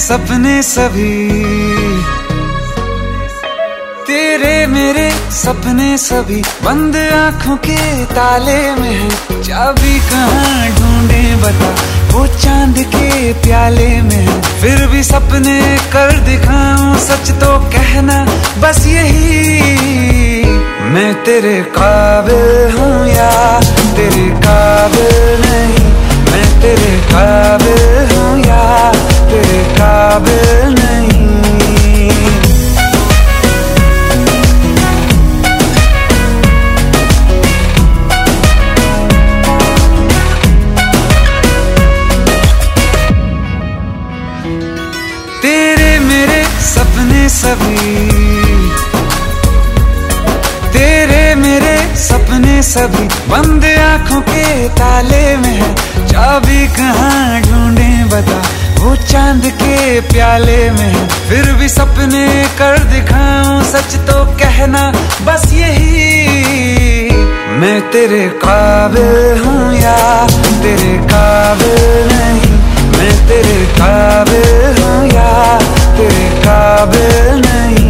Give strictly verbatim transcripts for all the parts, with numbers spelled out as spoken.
सपने सभी, तेरे मेरे सपने सभी बंद आंखों के ताले में है। चाबी कहाँ ढूंढे बता, वो चांद के प्याले में है। फिर भी सपने कर दिखाऊं, सच तो कहना बस यही, मैं तेरे काबिल हूँ या तेरे काबिल नहीं। मैं तेरे काबिल हूँ या तेरे काबिल नहीं। तेरे मेरे सपने सभी, तेरे मेरे सपने सभी बंद आंखों के ताले में है। चाबी कहाँ ढूंढे बता, वो चांद के प्याले में है। फिर भी सपने कर दिखाऊं, सच तो कहना बस यही, मैं तेरे काबिल हूँ या तेरे काबिल नहीं। मैं तेरे काबिल हूँ या तेरे काबिल नहीं।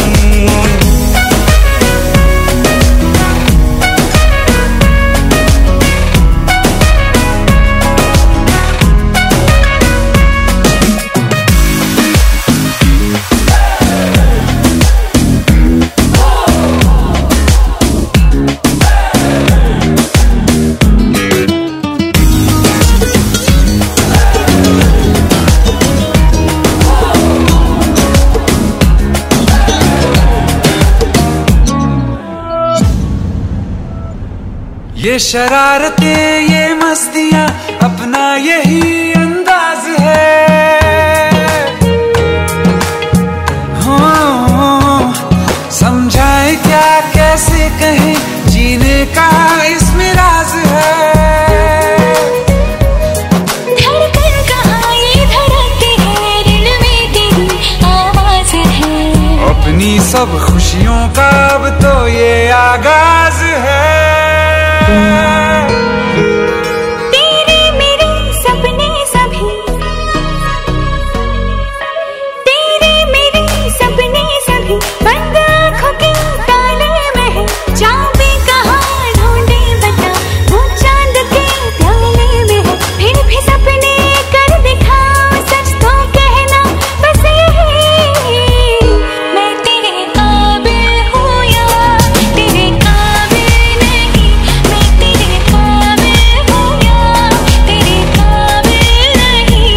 ये शरारतें ये मस्तियाँ अपना यही अंदाज है। हो समझाए क्या कैसे कहें, जीने का इसमें राज है। धड़कन कहाँ ये धड़कती है, दिल में तेरी आवाज है। अपनी सब खुशियों का अब तो ये आगाज है। तेरे मेरे सपने सभी, तेरे मेरे सपने सभी बंद आंखों के ताले में है। चाबी कहाँ ढूंढे बता, वो चांद के प्याले में है। फिर भी सपने कर दिखाऊं, सच तो कहना बस यही, मैं तेरे काबिल हूँ या तेरे काबिल नहीं। मैं तेरे काबिल हूँ या तेरे काबिल नहीं।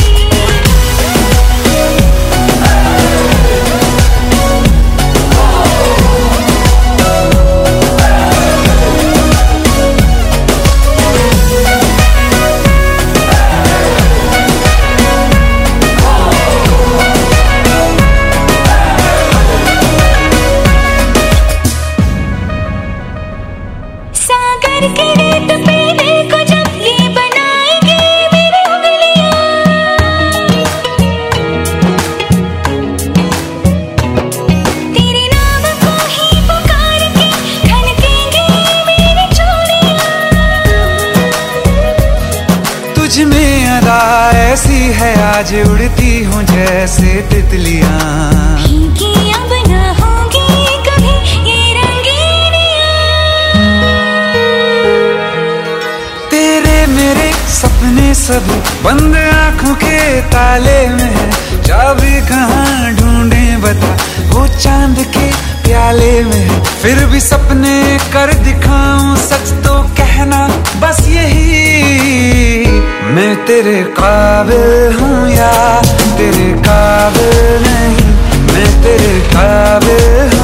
सागर के रेत पे देखो जब ये बनाएंगे मेरी उंगलियां। तेरे नाम को ही पुकार के खनकेंगे मेरी चूड़ियां। तुझ में अदा ऐसी है, आज उड़ती हूँ जैसे तितलियाँ। भीगी अब न होंगी कभी ये रंगीनियां। तेरे मेरे सपने सभी बंद आंखों के ताले में है। चाबी कहाँ ढूंढे बता, वो चांद के प्याले में है। फिर भी सपने कर दिखाऊं, सच तो कहना बस यही, मैं तेरे काबिल हूँ या तेरे काबिल नहीं। मैं तेरे काबिल